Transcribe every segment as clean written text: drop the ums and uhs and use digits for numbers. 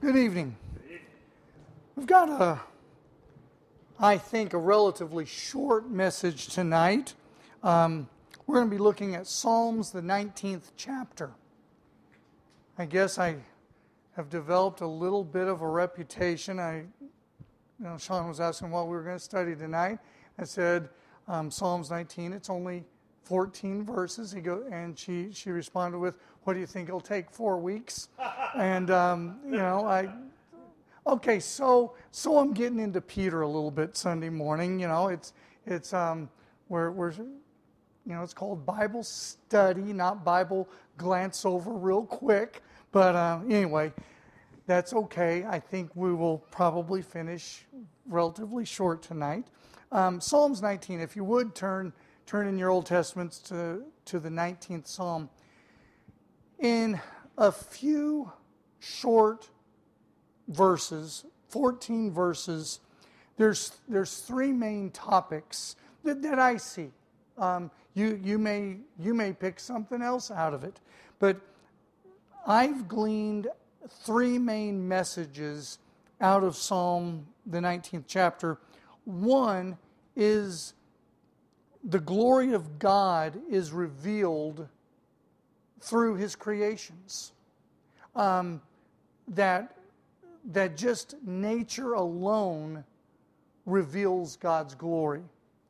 Good evening. We've got I think, a relatively short message tonight. We're going to be looking at Psalms, the 19th chapter. I guess I have developed a little bit of a reputation. Sean was asking what we were going to study tonight. I said, Psalms 19, it's only 14 verses. She responded with, "What do you think it'll take? 4 weeks?" And okay, so I'm getting into Peter a little bit Sunday morning. It's called Bible study, not Bible glance over real quick. But anyway, that's okay. I think we will probably finish relatively short tonight. Psalms 19. If you would turn in your Old Testaments to the 19th Psalm. In a few short verses, 14 verses, there's three main topics that I see. You may pick something else out of it, but I've gleaned three main messages out of Psalm, the 19th chapter. One is the glory of God is revealed through His creations. That just nature alone reveals God's glory.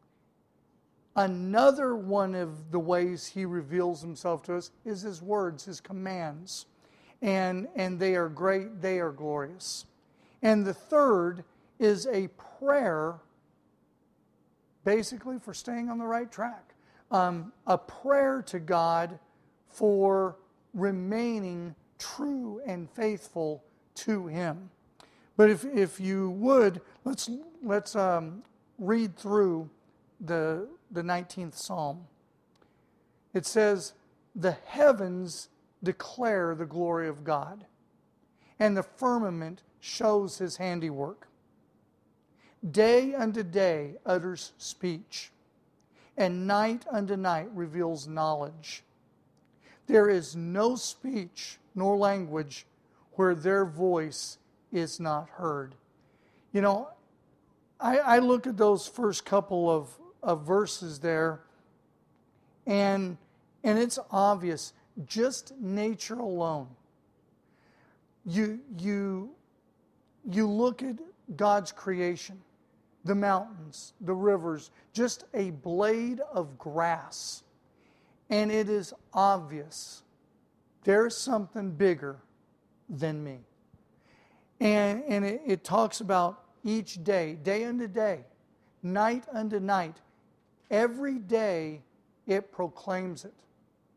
Another one of the ways He reveals Himself to us is His words, His commands. And they are great, they are glorious. And the third is a prayer, basically for staying on the right track. A prayer to God for remaining true and faithful to Him. But if you would, let's read through the 19th Psalm. It says, "The heavens declare the glory of God, and the firmament shows His handiwork. Day unto day utters speech, and night unto night reveals knowledge. There is no speech nor language where their voice is not heard." I look at those first couple of verses there, and it's obvious, just nature alone. You look at God's creation, the mountains, the rivers, just a blade of grass, and it is obvious there's something bigger than me. And it talks about each day, day unto day, night unto night. Every day it proclaims it.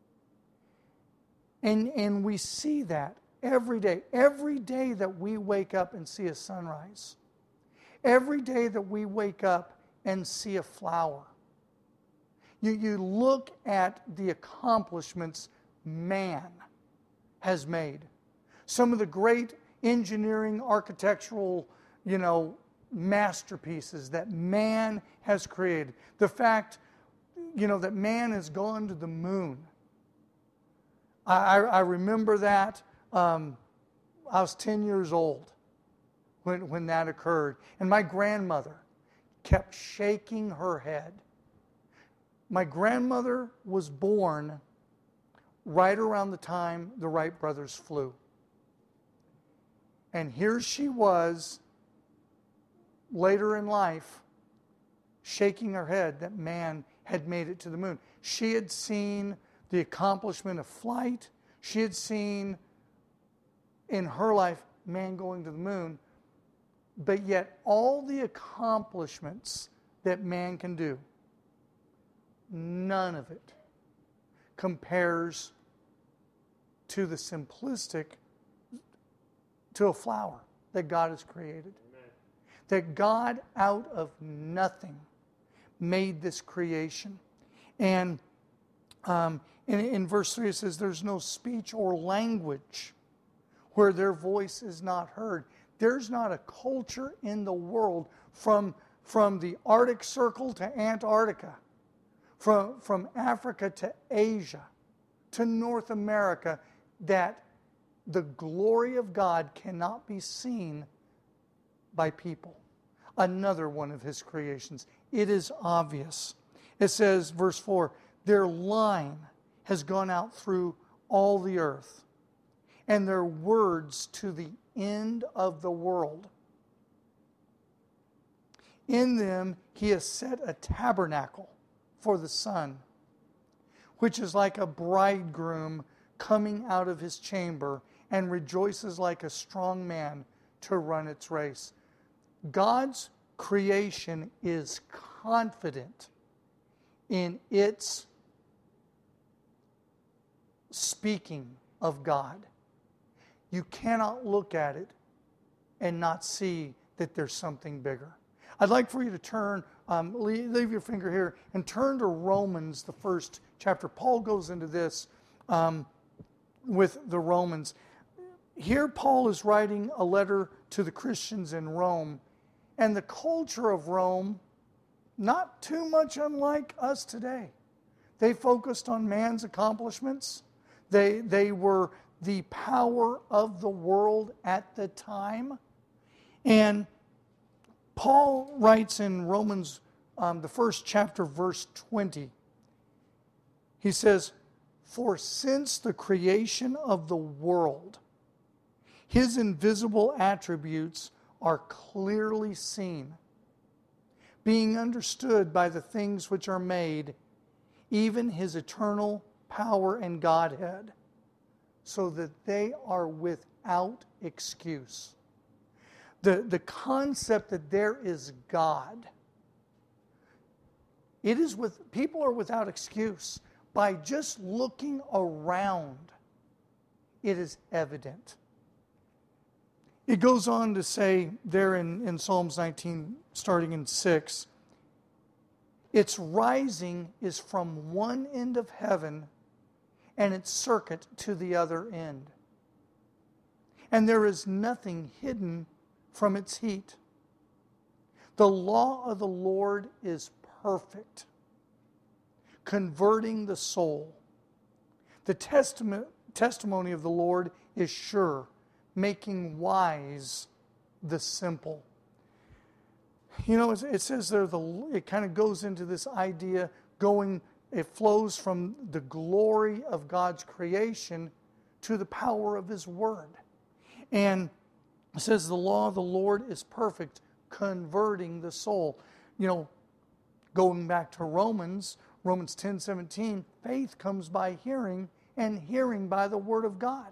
And we see that every day. Every day that we wake up and see a sunrise. Every day that we wake up and see a flower. You look at the accomplishments man has made. Some of the great engineering, architectural, masterpieces that man has created. The fact, that man has gone to the moon. I remember that. I was 10 years old when that occurred. And my grandmother kept shaking her head. My grandmother was born right around the time the Wright brothers flew. And here she was, later in life, shaking her head that man had made it to the moon. She had seen the accomplishment of flight. She had seen in her life man going to the moon. But yet all the accomplishments that man can do, none of it compares to the simplistic, to a flower that God has created. Amen. That God out of nothing made this creation. And in verse 3 it says, "There's no speech or language where their voice is not heard." There's not a culture in the world from the Arctic Circle to Antarctica, from Africa to Asia to North America, that the glory of God cannot be seen by people. Another one of his creations. It is obvious. It says, verse 4, their line has gone out through all the earth, and their words to the end of the world. In them he has set a tabernacle for the sun, which is like a bridegroom coming out of his chamber, and rejoices like a strong man to run its race. God's creation is confident in its speaking of God. You cannot look at it and not see that there's something bigger. I'd like for you to turn, leave your finger here, and turn to Romans, the first chapter. Paul goes into this with the Romans. Here Paul is writing a letter to the Christians in Rome, and the culture of Rome, not too much unlike us today. They focused on man's accomplishments. They were the power of the world at the time. And Paul writes in Romans, the first chapter, verse 20. He says, for since the creation of the world, his invisible attributes are clearly seen, being understood by the things which are made, even his eternal power and Godhead, so that they are without excuse. The concept that there is God, people are without excuse. By just looking around, it is evident. It goes on to say there in Psalms 19, starting in 6, its rising is from one end of heaven and its circuit to the other end. And there is nothing hidden from its heat. The law of the Lord is perfect, converting the soul. The testimony of the Lord is sure, making wise the simple. You know, it says there, it kind of goes into this idea it flows from the glory of God's creation to the power of His Word. And it says the law of the Lord is perfect, converting the soul. You know, going back to Romans 10:17, faith comes by hearing, and hearing by the Word of God.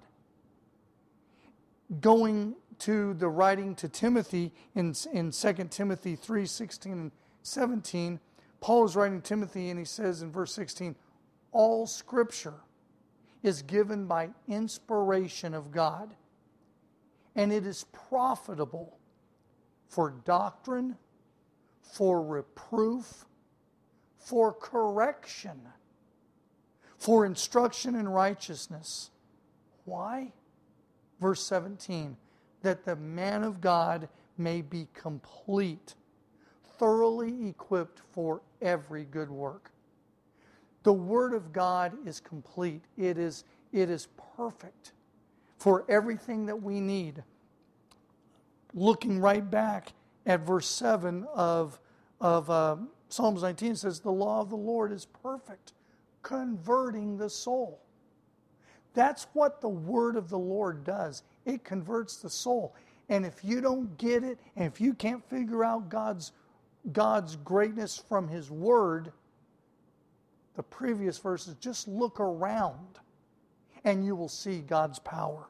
Going to the writing to Timothy in 2 Timothy 3:16 and 17, Paul is writing to Timothy and he says in verse 16, all Scripture is given by inspiration of God, and it is profitable for doctrine, for reproof, for correction, for instruction in righteousness. Why? Verse 17, that the man of God may be complete, thoroughly equipped for every good work. The Word of God is complete. It is perfect for everything that we need. Looking right back at verse 7 of Psalms 19, it says, the law of the Lord is perfect, converting the soul. That's what the Word of the Lord does. It converts the soul. And if you don't get it, and if you can't figure out God's greatness from His Word, the previous verses, just look around and you will see God's power.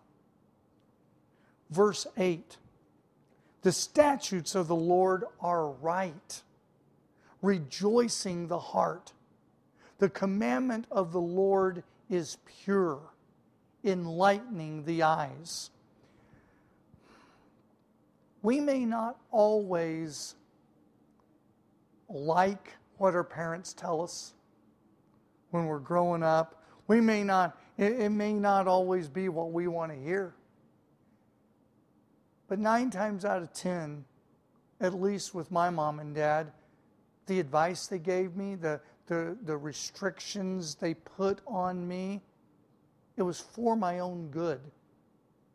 Verse 8, the statutes of the Lord are right, rejoicing the heart. The commandment of the Lord is pure, enlightening the eyes. We may not always like what our parents tell us when we're growing up. It may not always be what we want to hear. But 9 times out of 10, at least with my mom and dad, the advice they gave me, the restrictions they put on me, it was for my own good.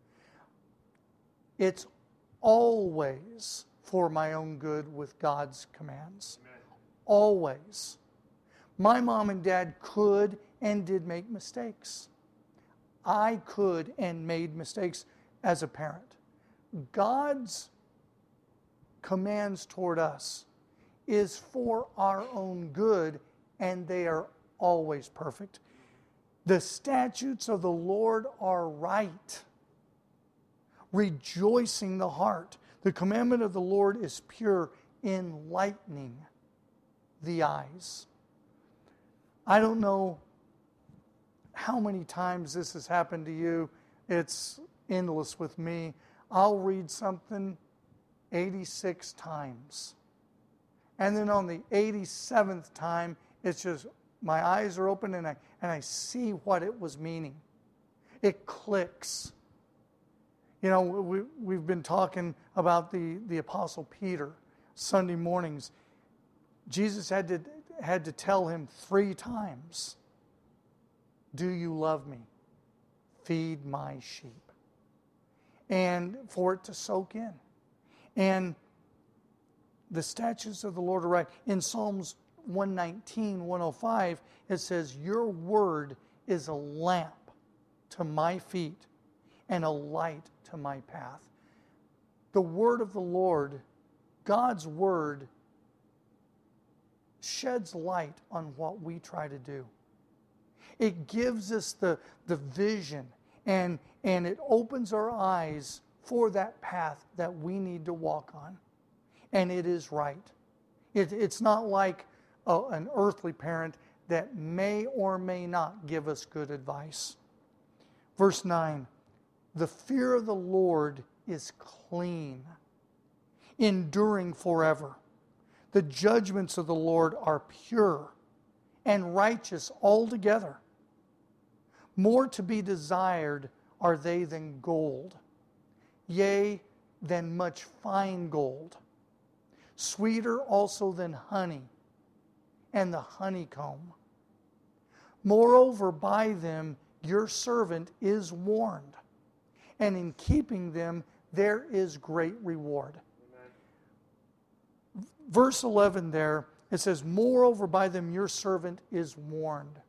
It's always for my own good with God's commands. Amen. Always. My mom and dad could and did make mistakes. I could and made mistakes as a parent. God's commands toward us is for our own good, and they are always perfect. The statutes of the Lord are right, rejoicing the heart. The commandment of the Lord is pure, enlightening the eyes. I don't know how many times this has happened to you. It's endless with me. I'll read something 86 times. And then on the 87th time, it's just my eyes are open and I see what it was meaning. It clicks. You know, we've been talking about the Apostle Peter Sunday mornings. Jesus had to tell him 3 times, "Do you love me? Feed my sheep." And for it to soak in. And the statutes of the Lord are right. In Psalms 119, 105, it says, "Your word is a lamp to my feet and a light to my path." The word of the Lord, God's word, sheds light on what we try to do. It gives us the vision and it opens our eyes for that path that we need to walk on. And it is right. It's not like an earthly parent that may or may not give us good advice. Verse 9, "The fear of the Lord is clean, enduring forever. The judgments of the Lord are pure and righteous altogether. More to be desired are they than gold, yea, than much fine gold. Sweeter also than honey and the honeycomb. Moreover, by them your servant is warned, and in keeping them there is great reward." Amen. Verse 11 there, it says, "Moreover, by them your servant is warned."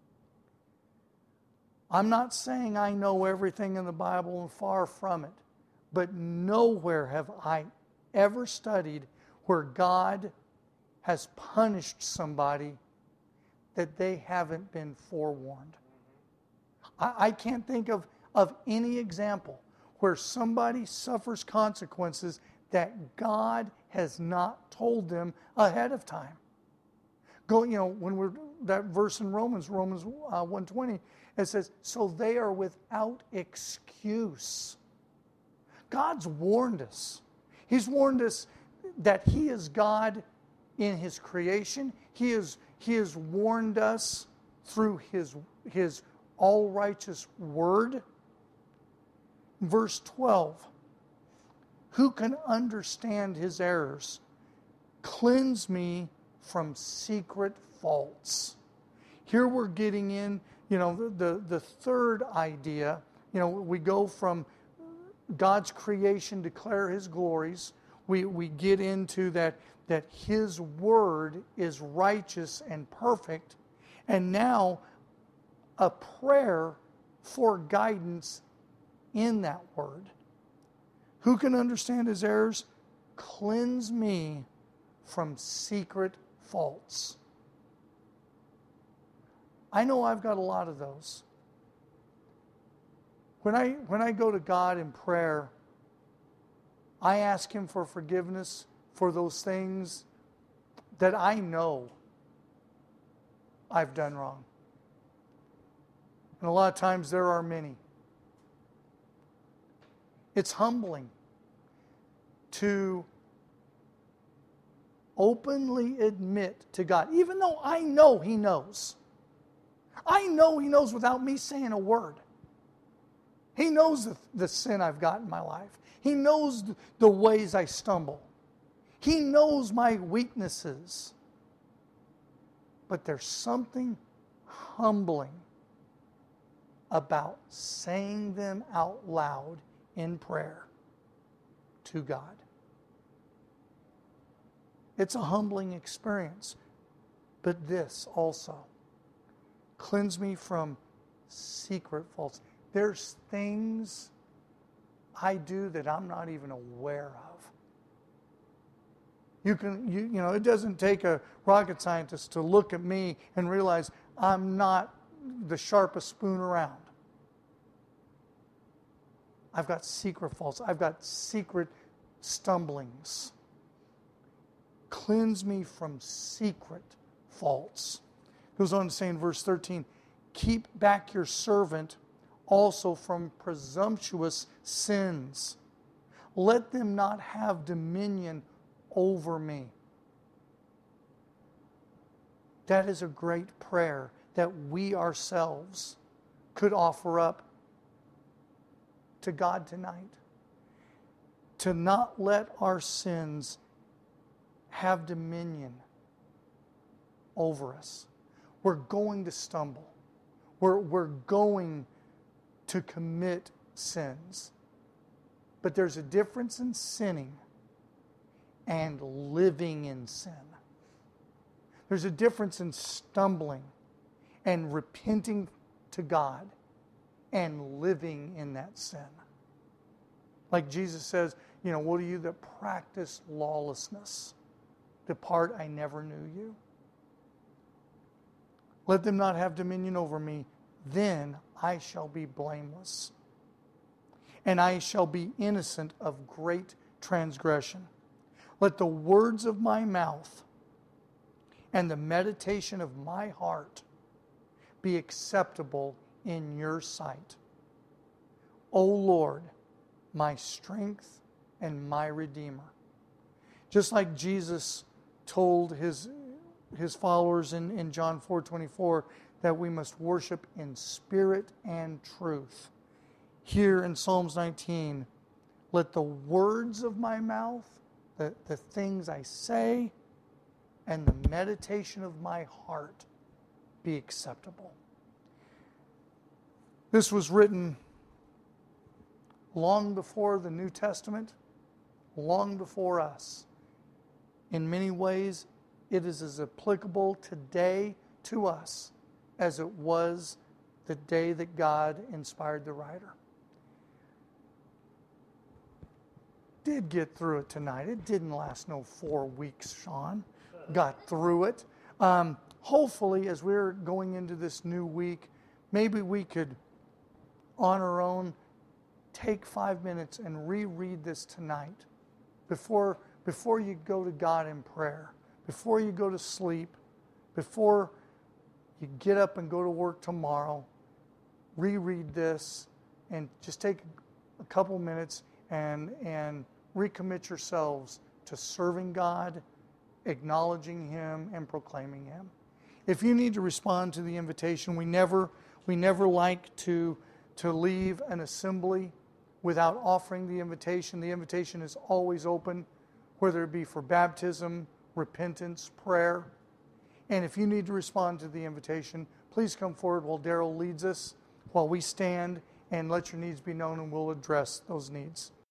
I'm not saying I know everything in the Bible, and far from it, but nowhere have I ever studied where God has punished somebody that they haven't been forewarned. I can't think of any example where somebody suffers consequences that God has not told them ahead of time. When we're that verse in Romans 1:20, it says, "So they are without excuse." God's warned us. He's warned us that He is God in His creation. He has warned us through His all-righteous word. Verse 12, "Who can understand His errors? Cleanse me from secret faults." Here we're getting in, the third idea. We go from God's creation, declare His glories. We get into that His word is righteous and perfect. And now a prayer for guidance in that word. Who can understand His errors? Cleanse me from secret faults. I know I've got a lot of those. When I go to God in prayer, I ask Him for forgiveness for those things that I know I've done wrong. And a lot of times there are many. It's humbling to openly admit to God, even though I know He knows. I know He knows without me saying a word. He knows the sin I've got in my life. He knows the ways I stumble. He knows my weaknesses. But there's something humbling about saying them out loud in prayer. to God. It's a humbling experience. But this also, cleanse me from secret faults. There's things I do that I'm not even aware of. You know, it doesn't take a rocket scientist to look at me and realize I'm not the sharpest spoon around. I've got secret faults. I've got secret stumblings. Cleanse me from secret faults. Goes on to say in verse 13, keep back your servant also from presumptuous sins. Let them not have dominion over me. That is a great prayer that we ourselves could offer up to God tonight. To not let our sins have dominion over us. We're going to stumble. We're going to commit sins. But there's a difference in sinning and living in sin. There's a difference in stumbling and repenting to God and living in that sin. Like Jesus says, you know, what are you that practice lawlessness? Depart, I never knew you. Let them not have dominion over me, then I shall be blameless. And I shall be innocent of great transgression. Let the words of my mouth and the meditation of my heart be acceptable in your sight. O Lord, my strength and my Redeemer. Just like Jesus told his followers in John 4:24 that we must worship in spirit and truth. Here in Psalms 19, let the words of my mouth, the things I say, and the meditation of my heart be acceptable. This was written long before the New Testament, long before us. In many ways, it is as applicable today to us as it was the day that God inspired the writer. Did get through it tonight. It didn't last no 4 weeks, Sean. Got through it. Hopefully, as we're going into this new week, maybe we could, on our own, take 5 minutes and reread this tonight before you go to God in prayer, before you go to sleep, before you get up and go to work tomorrow. Reread this and just take a couple minutes and recommit yourselves to serving God, acknowledging Him, and proclaiming Him. If you need to respond to the invitation, we never like to leave an assembly without offering the invitation. The invitation is always open, whether it be for baptism, repentance, prayer. And if you need to respond to the invitation, please come forward while Daryl leads us, while we stand and let your needs be known, and we'll address those needs.